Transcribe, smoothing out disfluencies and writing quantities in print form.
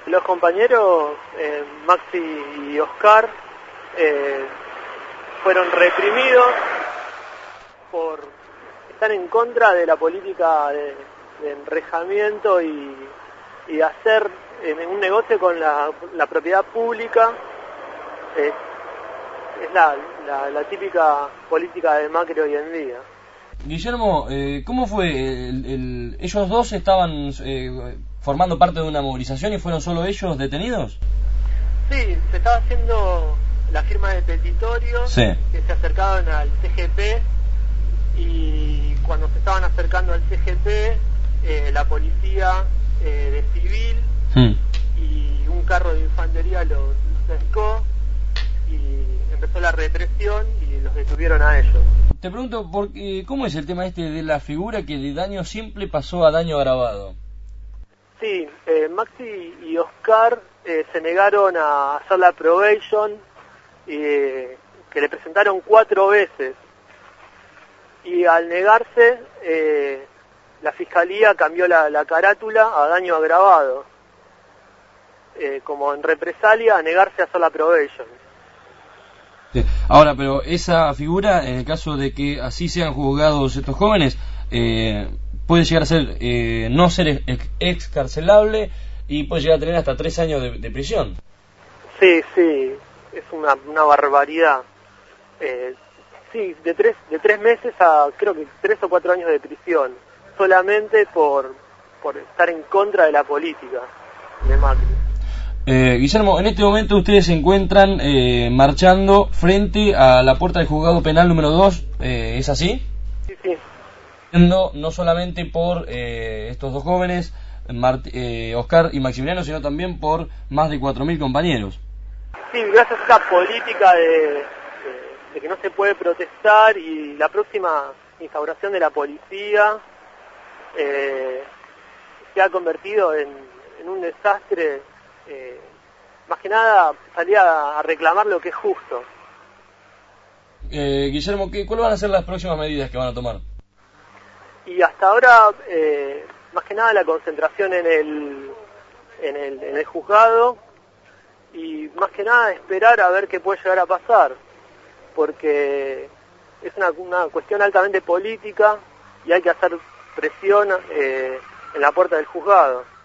Los compañeros, Maxi y Oscar, fueron reprimidos por estar en contra de la política de enrejamiento y de hacer un negocio con la propiedad pública. Es la típica política de Macri hoy en día. Guillermo, ¿cómo fue? ¿Ellos dos estaban formando parte de una movilización y fueron solo ellos detenidos? Sí, se estaba haciendo la firma de petitorios, sí, que se acercaban al CGP, y cuando se estaban acercando al CGP, la policía de civil y un carro de infantería los cercó y empezó la represión y los detuvieron a ellos. Te pregunto, ¿cómo es el tema de la figura que de daño simple pasó a daño agravado? Sí, Maxi y Oscar se negaron a hacer la probation, que le presentaron 4 veces, y al negarse, la fiscalía cambió la carátula a daño agravado, como en represalia a negarse a hacer la probation. Sí. Ahora, pero esa figura, en el caso de que así sean juzgados estos jóvenes, puede llegar a ser no ser excarcelable y puede llegar a tener hasta 3 años de prisión. Sí, es una barbaridad. Sí, de tres meses a creo que 3 o 4 años de prisión, solamente por estar en contra de la política de Macri. Guillermo, en este momento ustedes se encuentran marchando frente a la puerta del juzgado penal número 2, ¿es así? Sí. No solamente por estos dos jóvenes, Oscar y Maximiliano, sino también por más de 4.000 compañeros. Sí, gracias a esta política de que no se puede protestar y la próxima instauración de la policía se ha convertido en un desastre. Más que nada salía a reclamar lo que es justo. Guillermo, ¿cuáles van a ser las próximas medidas que van a tomar? Y hasta ahora, más que nada la concentración en el juzgado, y más que nada esperar a ver qué puede llegar a pasar, porque es una cuestión altamente política y hay que hacer presión en la puerta del juzgado.